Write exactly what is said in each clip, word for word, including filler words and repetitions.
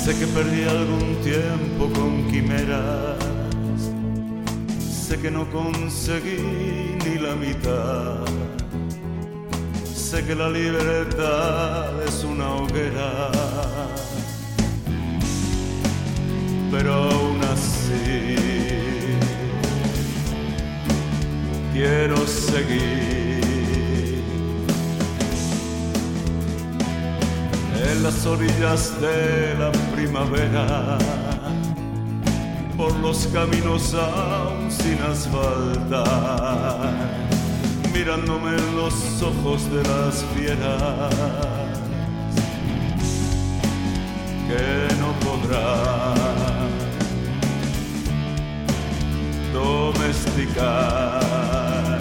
Sé que perdí algún tiempo con quimeras, sé que no conseguí ni la mitad, sé que la libertad es una hoguera, pero aún así quiero seguir en las orillas de la primavera, por los caminos aún sin asfaltar, mirándome en los ojos de las fieras que no podrán domesticar.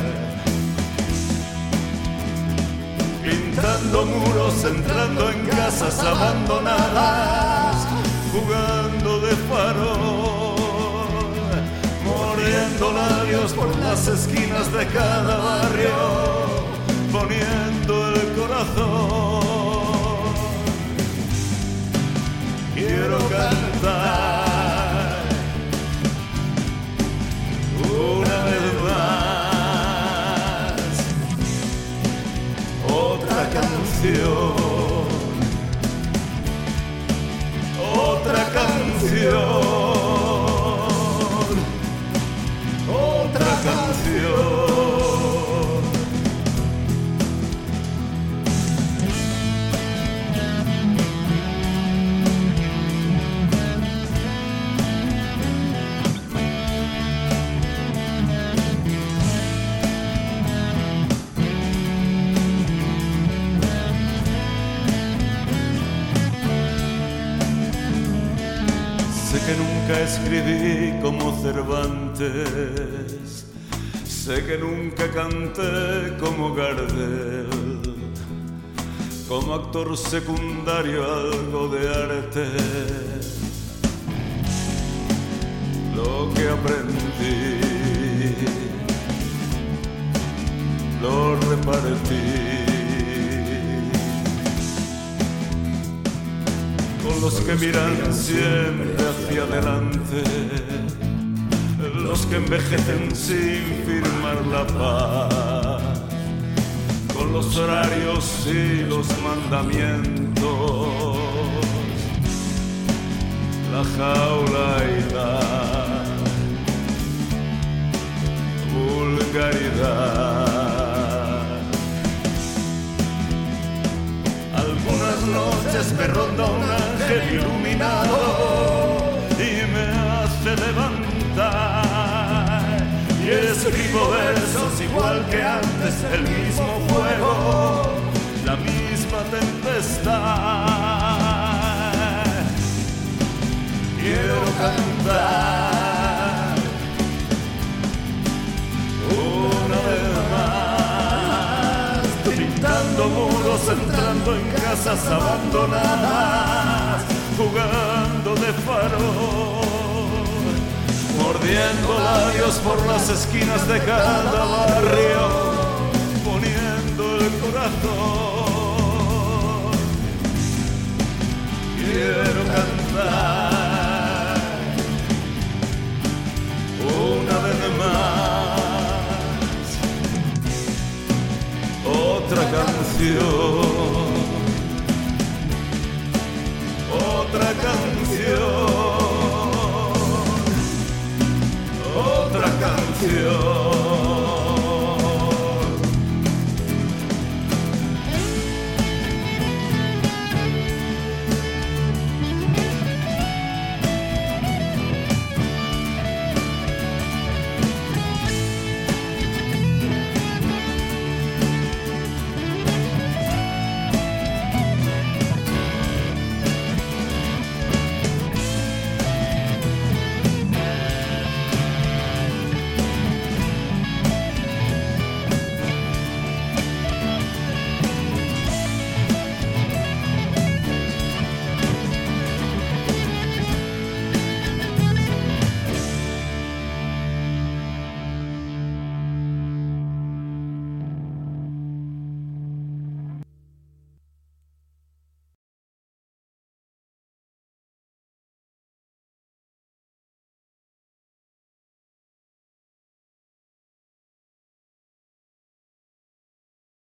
Pintando muros, entrando en casas abandonadas, jugando de farol, mordiendo labios por las esquinas de cada barrio, poniendo el corazón. Quiero cantar una vez más otra canción, otra canción, otra canción. Sé que nunca escribí como Cervantes, sé que nunca canté como Gardel, como actor secundario algo de arte. Lo que aprendí lo repartí con los que miran siempre hacia adelante, los que envejecen sin firmar la paz, con los horarios y los mandamientos, la jaula y la vulgaridad. Algunas noches me ronda un ángel iluminado y me hace levantar, y escribo versos igual que antes, el mismo fuego, la misma tempestad. Quiero cantar una vez más, pintando muros, entrando en casas abandonadas, jugando de farol, mordiendo labios por las esquinas de cada barrio, poniendo el corazón. Quiero cantar una vez más otra canción, otra canción, otra canción.